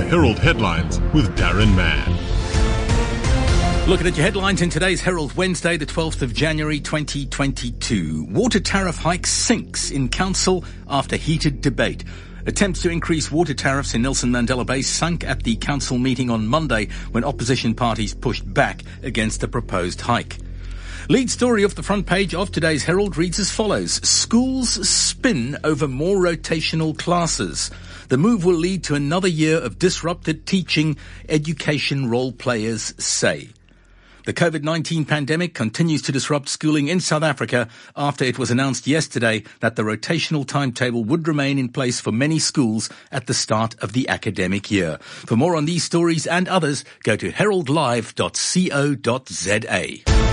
The Herald Headlines with Darren Mann. Looking at your headlines in today's Herald, Wednesday, the 12th of January 2022. Water tariff hike sinks in council after heated debate. Attempts to increase water tariffs in Nelson Mandela Bay sunk at the council meeting on Monday when opposition parties pushed back against the proposed hike. Lead story off the front page of today's Herald reads as follows. Schools spin over more rotational classes. The move will lead to another year of disrupted teaching, education role players say. The COVID-19 pandemic continues to disrupt schooling in South Africa after it was announced yesterday that the rotational timetable would remain in place for many schools at the start of the academic year. For more on these stories and others, go to heraldlive.co.za.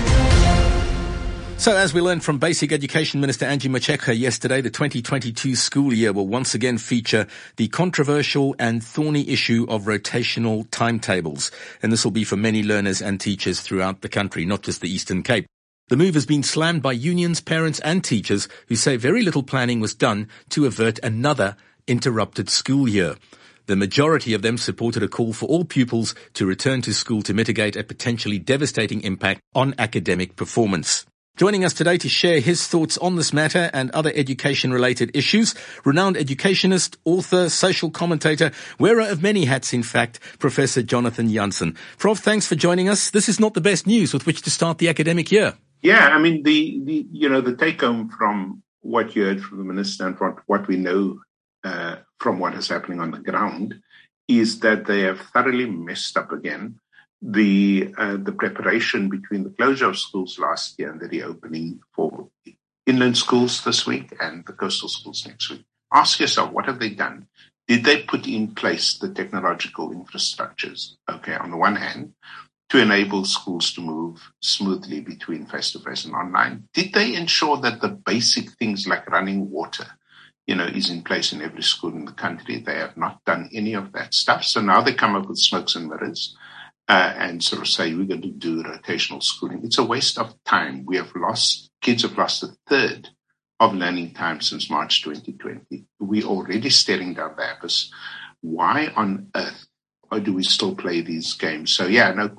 So as we learned from Basic Education Minister Angie Motshekga yesterday, the 2022 school year will once again feature the controversial and thorny issue of rotational timetables. And this will be for many learners and teachers throughout the country, not just the Eastern Cape. The move has been slammed by unions, parents and teachers who say very little planning was done to avert another interrupted school year. The majority of them supported a call for all pupils to return to school to mitigate a potentially devastating impact on academic performance. Joining us today to share his thoughts on this matter and other education-related issues, renowned educationist, author, social commentator, wearer of many hats, in fact, Professor Jonathan Jansen. Prof, thanks for joining us. This is not the best news with which to start the academic year. Yeah, I mean, the take-home from what you heard from the minister and from what we know from what is happening on the ground is that they have thoroughly messed up again the preparation between the closure of schools last year and the reopening for inland schools this week and the coastal schools next week. Ask yourself, what have they done? Did they put in place the technological infrastructures, on the one hand, to enable schools to move smoothly between face-to-face and online? Did they ensure that the basic things like running water, is in place in every school in the country? They have not done any of that stuff. So now they come up with smokes and mirrors. And sort of say we're going to do rotational schooling. It's a waste of time. Kids have lost a third of learning time since March 2020. We're already staring down the abyss. Why on earth do we still play these games? So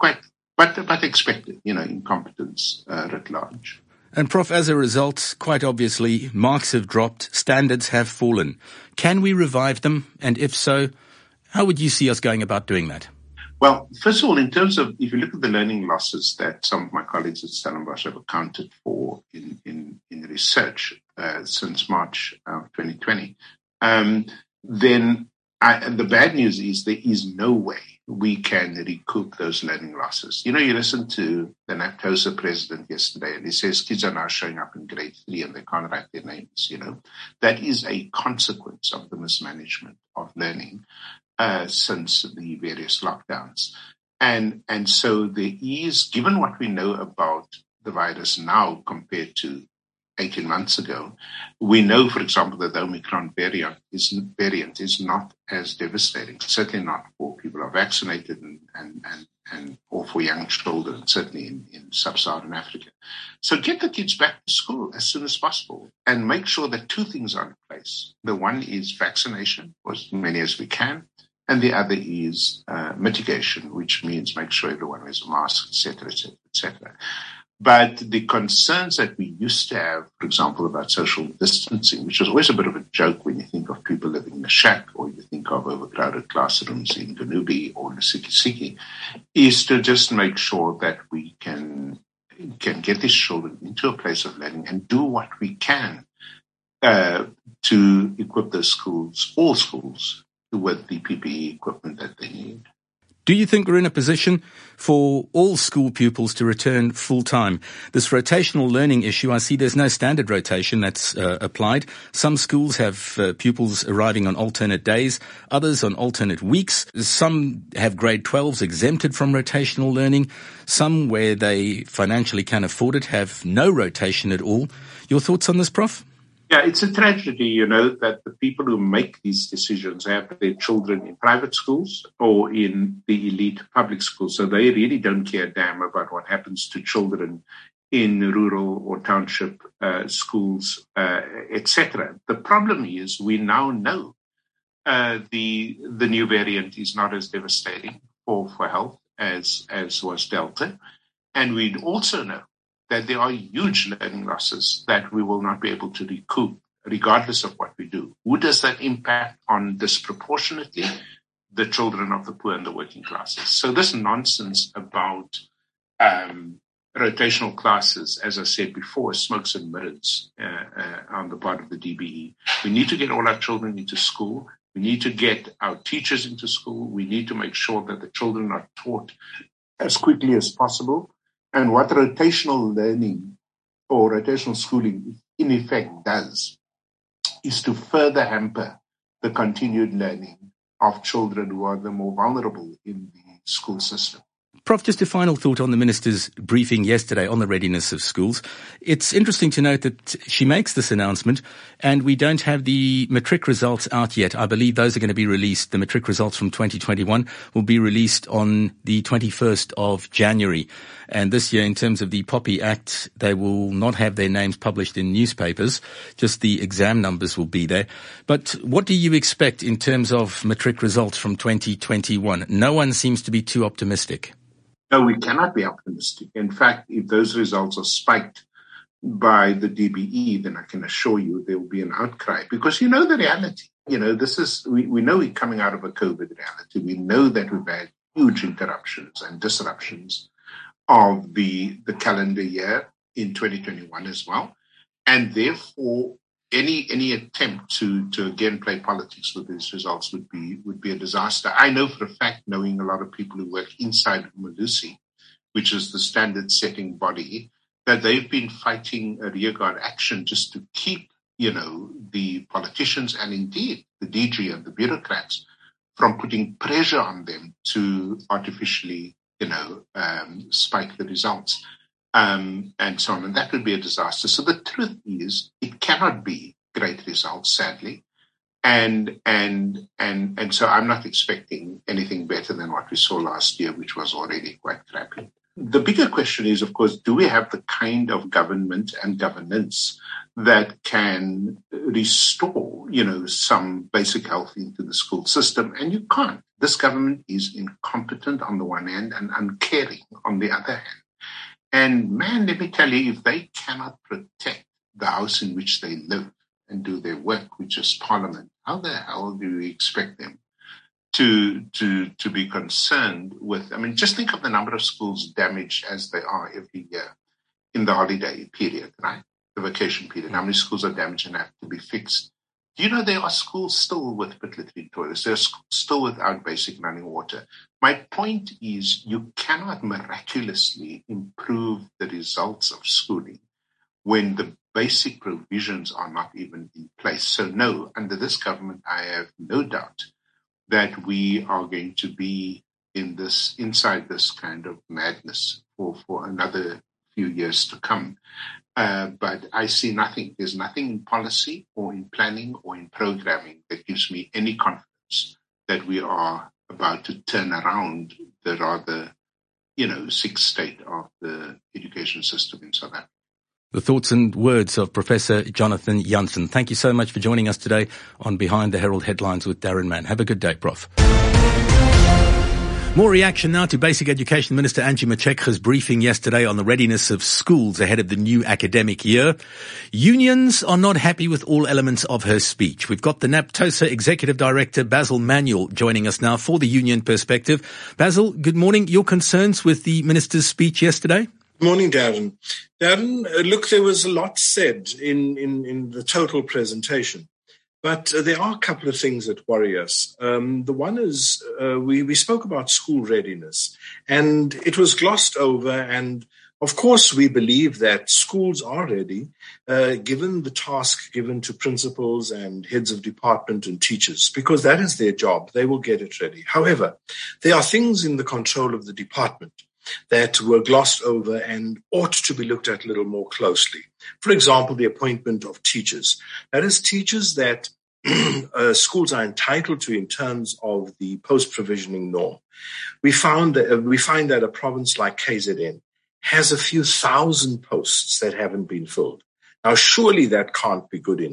but expected, incompetence writ large. And Prof, as a result, quite obviously, marks have dropped, standards have fallen. Can we revive them? And if so, how would you see us going about doing that? Well, first of all, in terms of, if you look at the learning losses that some of my colleagues at Stellenbosch have accounted for in research since March 2020, then the bad news is there is no way we can recoup those learning losses. You listened to the NAPTOSA president yesterday, and he says kids are now showing up in grade 3 and they can't write their names, That is a consequence of the mismanagement of learning since the various lockdowns. And so there is, given what we know about the virus now compared to 18 months ago, we know, for example, that the Omicron variant is not as devastating, certainly not for people who are vaccinated and or for young children, certainly in sub-Saharan Africa. So get the kids back to school as soon as possible and make sure that two things are in place. The one is vaccination, for as many as we can, and the other is mitigation, which means make sure everyone wears a mask, et cetera, et cetera, et cetera. But the concerns that we used to have, for example, about social distancing, which was always a bit of a joke when you think of people living in a shack or you think of overcrowded classrooms in Ganubi or Nisikisiki, is to just make sure that we can get these children into a place of learning and do what we can to equip those schools, all schools, with the PPE equipment that they need. Do you think we're in a position for all school pupils to return full-time? This rotational learning issue, I see there's no standard rotation that's applied. Some schools have pupils arriving on alternate days, others on alternate weeks. Some have grade 12s exempted from rotational learning. Some, where they financially can afford it, have no rotation at all. Your thoughts on this, Prof? Yeah, it's a tragedy, that the people who make these decisions have their children in private schools or in the elite public schools. So they really don't care a damn about what happens to children in rural or township schools, etc. The problem is we now know the new variant is not as devastating for health as was Delta. And we also know that there are huge learning losses that we will not be able to recoup regardless of what we do. Who does that impact on disproportionately? The children of the poor and the working classes. So this nonsense about rotational classes, as I said before, smokes and mirrors on the part of the DBE. We need to get all our children into school. We need to get our teachers into school. We need to make sure that the children are taught as quickly as possible. And what rotational learning or rotational schooling in effect does is to further hamper the continued learning of children who are the more vulnerable in the school system. Prof, just a final thought on the Minister's briefing yesterday on the readiness of schools. It's interesting to note that she makes this announcement and we don't have the matric results out yet. I believe those are going to be released. The matric results from 2021 will be released on the 21st of January. And this year, in terms of the POPI Act, they will not have their names published in newspapers. Just the exam numbers will be there. But what do you expect in terms of matric results from 2021? No one seems to be too optimistic. No, we cannot be optimistic. In fact, if those results are spiked by the DBE, then I can assure you there will be an outcry because you know the reality. You know, we know we're coming out of a COVID reality. We know that we've had huge interruptions and disruptions of the calendar year in 2021 as well. And therefore, any attempt to again play politics with these results would be a disaster. I know for a fact, knowing a lot of people who work inside Malusi, which is the standard setting body, that they've been fighting a rearguard action just to keep, the politicians and indeed the DG and the bureaucrats from putting pressure on them to artificially, spike the results. And so on, and that would be a disaster. So the truth is, it cannot be great results, sadly, and so I'm not expecting anything better than what we saw last year, which was already quite crappy. The bigger question is, of course, do we have the kind of government and governance that can restore, some basic health into the school system? And you can't. This government is incompetent on the one hand and uncaring on the other hand. And man, let me tell you, if they cannot protect the house in which they live and do their work, which is Parliament, how the hell do we expect them to be concerned with? I mean, just think of the number of schools damaged as they are every year in the holiday period, right? The vacation period. How many schools are damaged and have to be fixed? Do you know there are schools still with pit latrine toilets? There are schools still without basic running water. My point is you cannot miraculously improve the results of schooling when the basic provisions are not even in place. So no, under this government, I have no doubt that we are going to be inside this kind of madness for another few years to come. But I see nothing. There's nothing in policy or in planning or in programming that gives me any confidence that we are about to turn around the rather, sick state of the education system in South Africa. The thoughts and words of Professor Jonathan Jansen. Thank you so much for joining us today on Behind the Herald Headlines with Darren Mann. Have a good day, Prof. More reaction now to Basic Education Minister Angie Motshekga's briefing yesterday on the readiness of schools ahead of the new academic year. Unions are not happy with all elements of her speech. We've got the NAPTOSA Executive Director Basil Manuel joining us now for the union perspective. Basil, good morning. Your concerns with the Minister's speech yesterday? Good morning, Darren. Darren, look, there was a lot said in the total presentation. But there are a couple of things that worry us. The one is we spoke about school readiness, and it was glossed over. And of course, we believe that schools are ready, given the task given to principals and heads of department and teachers, because that is their job. They will get it ready. However, there are things in the control of the department that were glossed over and ought to be looked at a little more closely. For example, the appointment of teachers. That is, teachers that schools are entitled to in terms of the post-provisioning norm. We find that a province like KZN has a few thousand posts that haven't been filled. Now, surely that can't be good enough.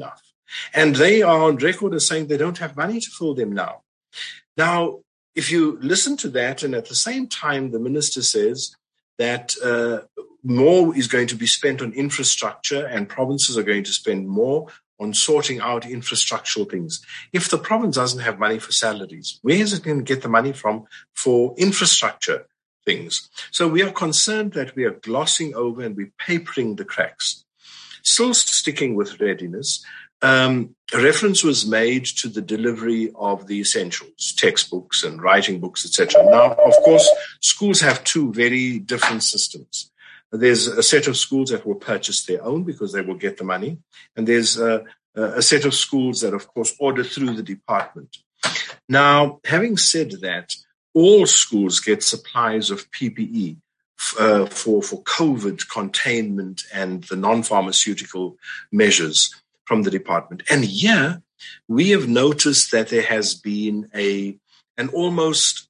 And they are on record as saying they don't have money to fill them now. Now, if you listen to that, and at the same time, the minister says that more is going to be spent on infrastructure and provinces are going to spend more on sorting out infrastructural things. If the province doesn't have money for salaries, where is it going to get the money from for infrastructure things? So we are concerned that we are glossing over and we're papering the cracks. Still sticking with readiness, a reference was made to the delivery of the essentials, textbooks and writing books, etc. Now, of course, schools have two very different systems. There's a set of schools that will purchase their own because they will get the money. And there's a set of schools that, of course, order through the department. Now, having said that, all schools get supplies of PPE for COVID containment and the non-pharmaceutical measures from the department. And here we have noticed that there has been an almost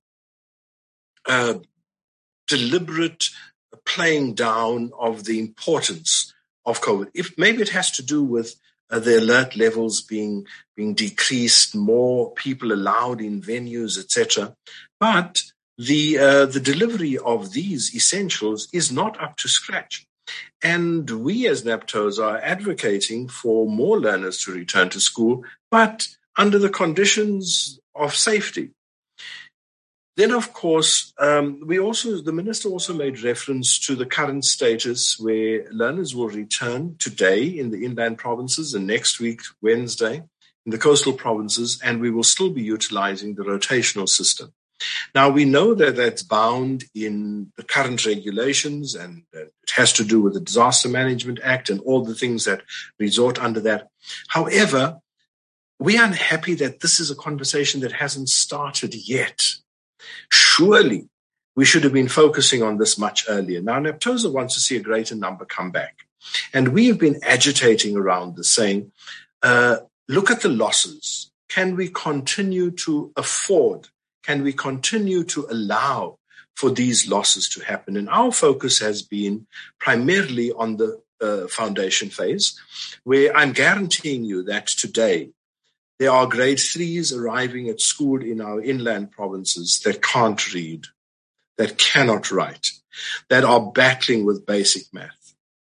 deliberate playing down of the importance of COVID. If maybe it has to do with the alert levels being decreased, more people allowed in venues, etc. But the delivery of these essentials is not up to scratch. And we as NAPTOS are advocating for more learners to return to school, but under the conditions of safety. Then, of course, the minister also made reference to the current status where learners will return today in the inland provinces and next week, Wednesday, in the coastal provinces, and we will still be utilizing the rotational system. Now, we know that that's bound in the current regulations, and it has to do with the Disaster Management Act and all the things that resort under that. However, we are unhappy that this is a conversation that hasn't started yet. Surely, we should have been focusing on this much earlier. Now, NAPTOSA wants to see a greater number come back. And we have been agitating around this, saying, look at the losses. Can we continue to afford? Can we continue to allow for these losses to happen? And our focus has been primarily on the foundation phase, where I'm guaranteeing you that today there are grade 3s arriving at school in our inland provinces that can't read, that cannot write, that are battling with basic math.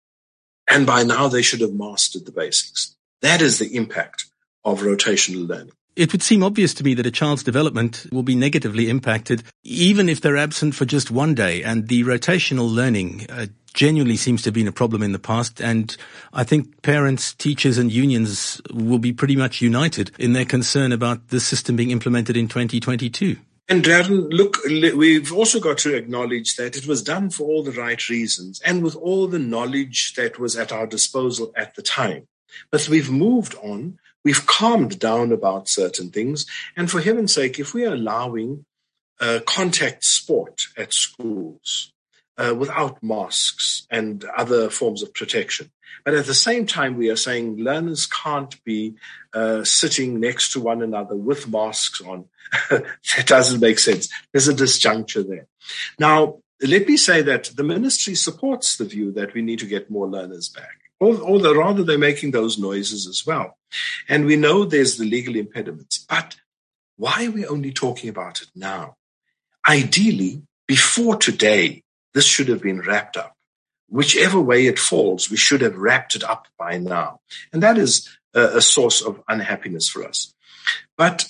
And by now they should have mastered the basics. That is the impact of rotational learning. It would seem obvious to me that a child's development will be negatively impacted even if they're absent for just one day. And the rotational learning genuinely seems to have been a problem in the past. And I think parents, teachers and unions will be pretty much united in their concern about the system being implemented in 2022. And Darren, look, we've also got to acknowledge that it was done for all the right reasons and with all the knowledge that was at our disposal at the time. But we've moved on. We've calmed down about certain things. And for heaven's sake, if we are allowing contact sport at schools without masks and other forms of protection, but at the same time we are saying learners can't be sitting next to one another with masks on, that doesn't make sense. There's a disjuncture there. Now, let me say that the ministry supports the view that we need to get more learners back. Or rather, they're making those noises as well. And we know there's the legal impediments. But why are we only talking about it now? Ideally, before today, this should have been wrapped up. Whichever way it falls, we should have wrapped it up by now. And that is a source of unhappiness for us. But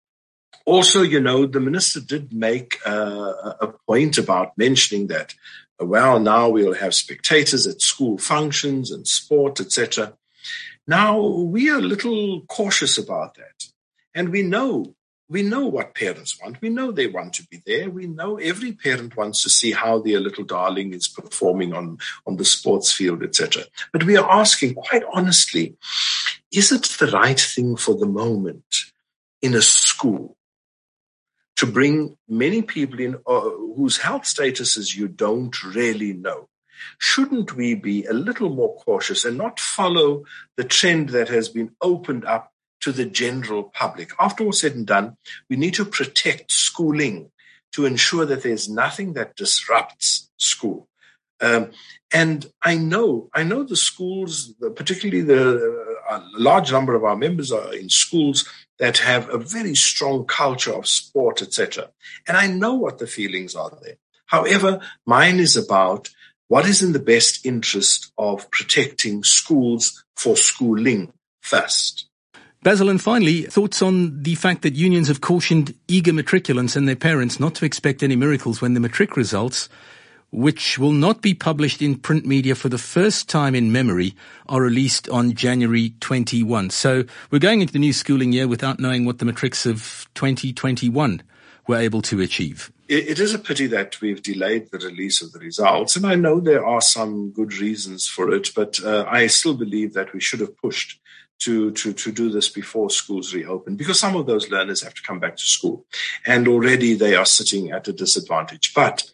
also, the minister did make a point about mentioning that well, now we'll have spectators at school functions and sport, etc. Now, we are a little cautious about that. And we know what parents want. We know they want to be there. We know every parent wants to see how their little darling is performing on the sports field, etc. But we are asking, quite honestly, is it the right thing for the moment in a school to bring many people in whose health statuses you don't really know? Shouldn't we be a little more cautious and not follow the trend that has been opened up to the general public? After all said and done, we need to protect schooling to ensure that there's nothing that disrupts school. And I know the schools, particularly a large number of our members are in schools that have a very strong culture of sport, etc. And I know what the feelings are there. However, mine is about what is in the best interest of protecting schools for schooling first. Basil, and finally, thoughts on the fact that unions have cautioned eager matriculants and their parents not to expect any miracles when the matric results, which will not be published in print media for the first time in memory, are released on January 21. So we're going into the new schooling year without knowing what the matrics of 2021 were able to achieve. It is a pity that we've delayed the release of the results, and I know there are some good reasons for it, but I still believe that we should have pushed to do this before schools reopen, because some of those learners have to come back to school, and already they are sitting at a disadvantage. But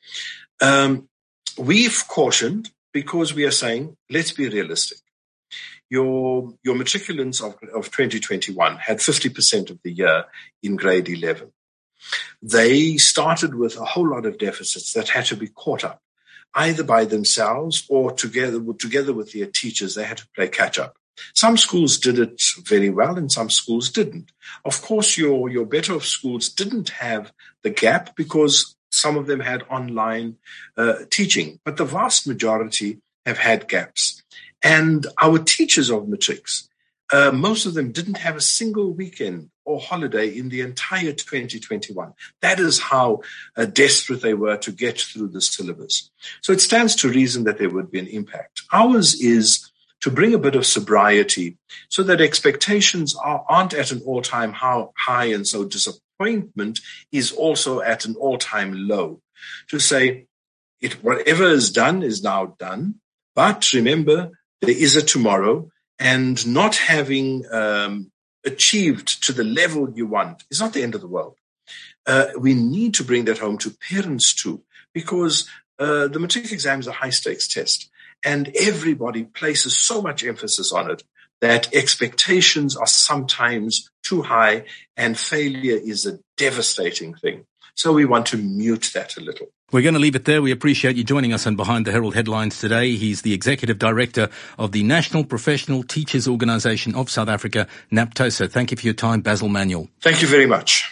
we've cautioned because we are saying, let's be realistic. Your matriculants of 2021 had 50% of the year in grade 11. They started with a whole lot of deficits that had to be caught up, either by themselves or together with their teachers. They had to play catch up. Some schools did it very well and some schools didn't. Of course, your better off schools didn't have the gap because some of them had online teaching, but the vast majority have had gaps. And our teachers of matrics, most of them didn't have a single weekend or holiday in the entire 2021. That is how desperate they were to get through the syllabus. So it stands to reason that there would be an impact. Ours is to bring a bit of sobriety so that expectations aren't at an all-time high, and so disappointment is also at an all-time low. To say, whatever is done is now done, but remember, there is a tomorrow, and not having achieved to the level you want is not the end of the world. We need to bring that home to parents too, because the matric exam is a high-stakes test. And everybody places so much emphasis on it that expectations are sometimes too high and failure is a devastating thing. So we want to mute that a little. We're going to leave it there. We appreciate you joining us on Behind the Herald Headlines today. He's the Executive Director of the National Professional Teachers Organisation of South Africa, NAPTOSA. Thank you for your time, Basil Manuel. Thank you very much.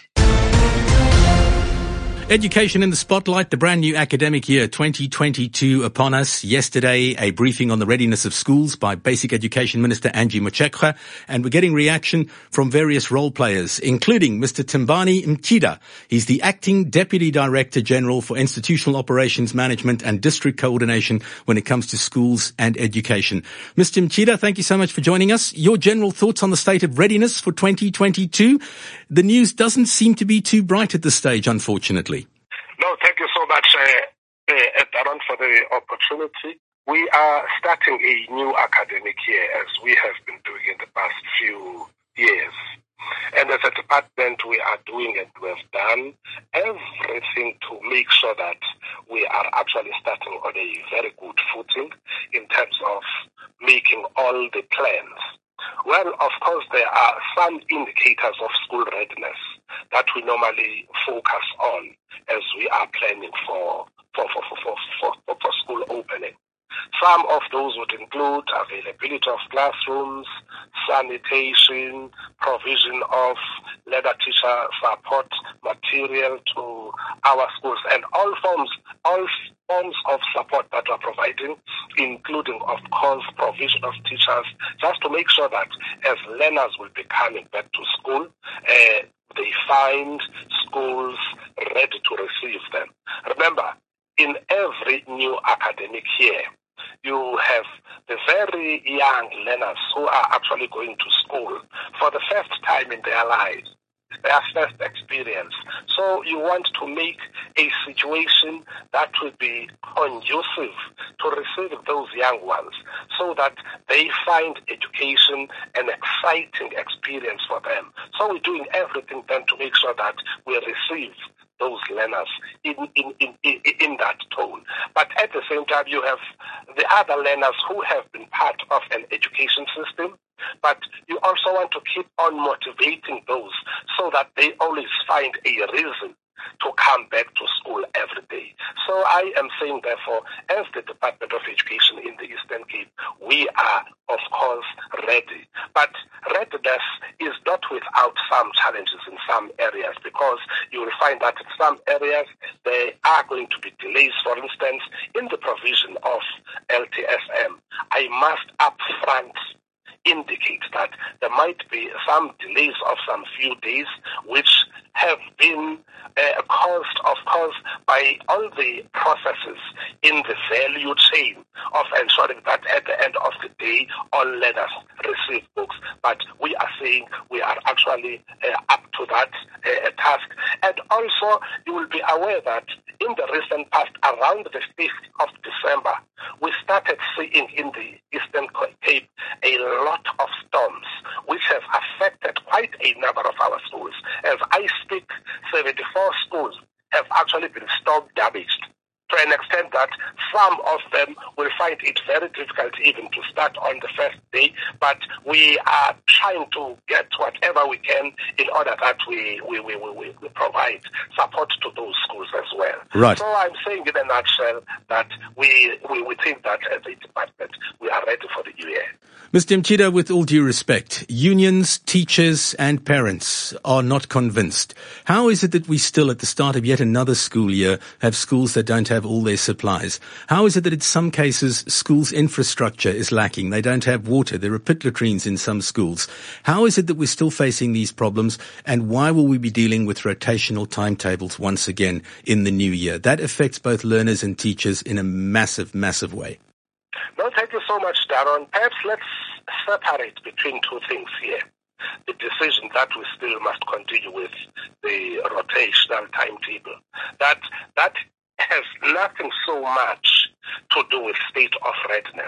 Education in the spotlight, the brand new academic year 2022 upon us. Yesterday, a briefing on the readiness of schools by Basic Education Minister Angie Motshekga, and we're getting reaction from various role players, including Mr. Timbani Mtshida. He's the Acting Deputy Director General for Institutional Operations Management and District Coordination when it comes to schools and education. Mr. Mtshida, thank you so much for joining us. Your general thoughts on the state of readiness for 2022? The news doesn't seem to be too bright at this stage, unfortunately. No, thank you so much, Darren, for the opportunity. We are starting a new academic year, as we have been doing in the past few years. And as a department, we are doing and we have done everything to make sure that we are actually starting on a very good footing in terms of making all the plans. Well, of course, there are some indicators of school readiness that we normally focus on as we are planning for school opening. Some of those would include availability of classrooms, sanitation, provision of learner teacher support material to our schools, and all forms of support that we're providing, including, of course, provision of teachers, just to make sure that as learners will be coming back to school, they find schools ready to receive them. Remember, in every new academic year, you have the very young learners who are actually going to school for the first time in their lives, their first experience. So you want to make a situation that will be conducive to receive those young ones so that they find education an exciting experience for them. So we're doing everything then to make sure that we receive those learners in that tone. But at the same time, you have the other learners who have been part of an education system, but you also want to keep on motivating those so that they always find a reason to come back to school every day. So I am saying, therefore, as the Department of Education in the Eastern Cape, we are, of course, ready. But readiness is not without some challenges in some areas, because you will find that in some areas there are going to be delays. For instance, in the provision of LTSM, I must upfront indicate that there might be some delays of some few days, which have been caused, of course, by all the processes in the value chain of ensuring that at the end of the day, all learners receive books. But we are saying we are actually up to that task. And also, you will be aware that in the recent past, around the 5th of December, we started seeing in the Eastern Cape a lot of storms, which have affected quite a number of our schools. As I speak, 74 schools have actually been storm damaged, to an extent that some of them will find it very difficult even to start on the first day. But we are trying to get whatever we can in order that we provide support to those schools as well. Right. So I'm saying in a nutshell that we think that as a department we are ready for the new year. Mr. Mchida, with all due respect, unions, teachers and parents are not convinced. How is it that we still, at the start of yet another school year, have schools that don't have all their supplies? How is it that in some cases schools' infrastructure is lacking? They don't have water. There are pit latrines in some schools. How is it that we're still facing these problems, and why will we be dealing with rotational timetables once again in the new year? That affects both learners and teachers in a massive, massive way. No, thank you so much, Darren. Perhaps let's separate between two things here. The decision that we still must continue with the rotational timetable. That has nothing so much to do with state of readiness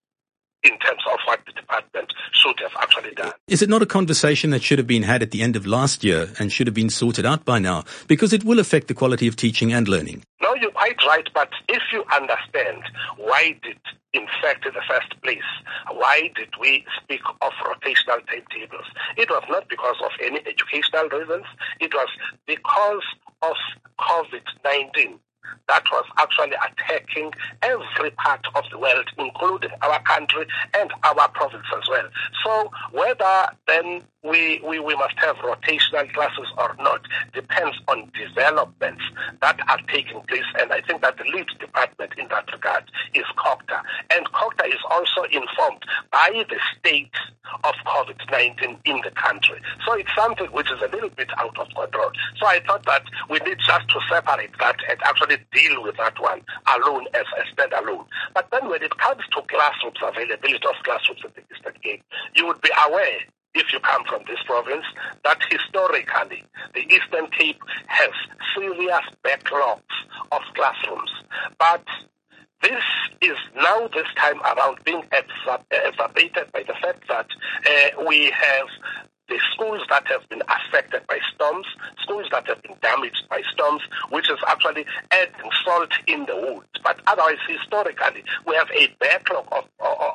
in terms of what the department should have actually done. Is it not a conversation that should have been had at the end of last year and should have been sorted out by now? Because it will affect the quality of teaching and learning. No, you're quite right, but if you understand why did, in fact, in the first place, why did we speak of rotational timetables? It was not because of any educational reasons. It was because of COVID-19 that was actually attacking every part of the world, including our country and our province as well. So whether then we must have rotational classes or not depends on developments that are taking place. And I think that the lead department in that regard is COGTA. And COGTA is also informed by the state of COVID-19 in the country. So it's something which is a little bit out of control. So I thought that we need just to separate that and actually deal with that one alone as a standalone. But then when it comes to classrooms, availability of classrooms in the Eastern Cape, you would be aware, if you come from this province, that historically the Eastern Cape has serious backlogs of classrooms. But this is now, this time around, being exacerbated by the fact that we have the schools that have been affected by storms, schools that have been damaged by storms, which is actually adding salt in the wound. But otherwise, historically, we have a backlog of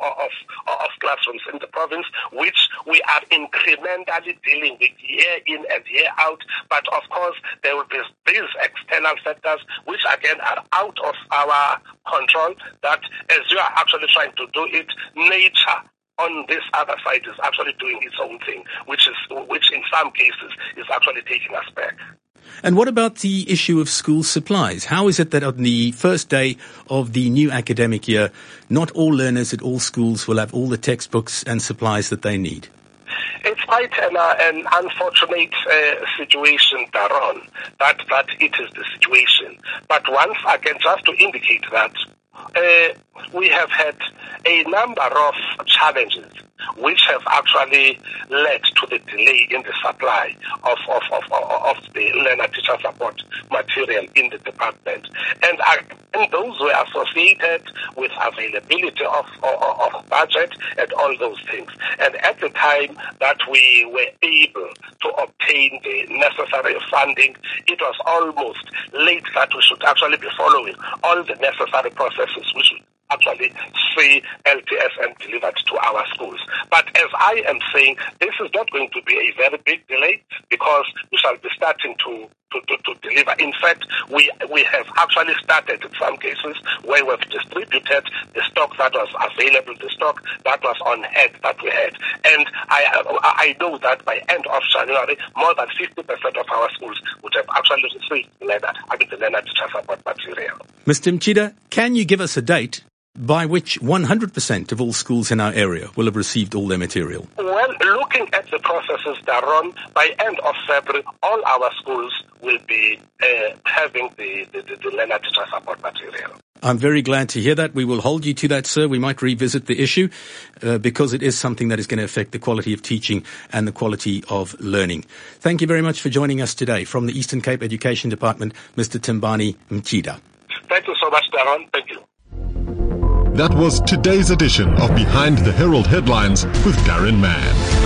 classrooms in the province, which we are incrementally dealing with year in and year out. But of course, there will be these external factors, which again are out of our control, that as you are actually trying to do it, nature on this other side is actually doing its own thing, which in some cases is actually taking us back. And what about the issue of school supplies? How is it that on the first day of the new academic year, not all learners at all schools will have all the textbooks and supplies that they need? It's quite an unfortunate situation, Daron, that it is the situation. But once again, just to indicate that we have had a number of challenges which have actually led to the delay in the supply of the learner-teacher support material in the department. And those were associated with availability of budget and all those things. And at the time that we were able to obtain the necessary funding, it was almost late that we should actually be following all the necessary processes which actually see LTSM delivered to our schools. But as I am saying, this is not going to be a very big delay because we shall be starting to deliver. In fact, we have actually started in some cases where we've distributed the stock that was available, the stock that was on hand that we had. And I know that by end of January, more than 50% of our schools would have actually received the learner teacher support material. Mr. Mchida, can you give us a date by which 100% of all schools in our area will have received all their material? Well, looking at the processes that run, by end of February, all our schools will be having the learner teacher support material. I'm very glad to hear that. We will hold you to that, sir. We might revisit the issue because it is something that is going to affect the quality of teaching and the quality of learning. Thank you very much for joining us today. From the Eastern Cape Education Department, Mr. Tembani Mchida. Thank you so much, Darren. Thank you. That was today's edition of Behind the Herald Headlines with Darren Mann.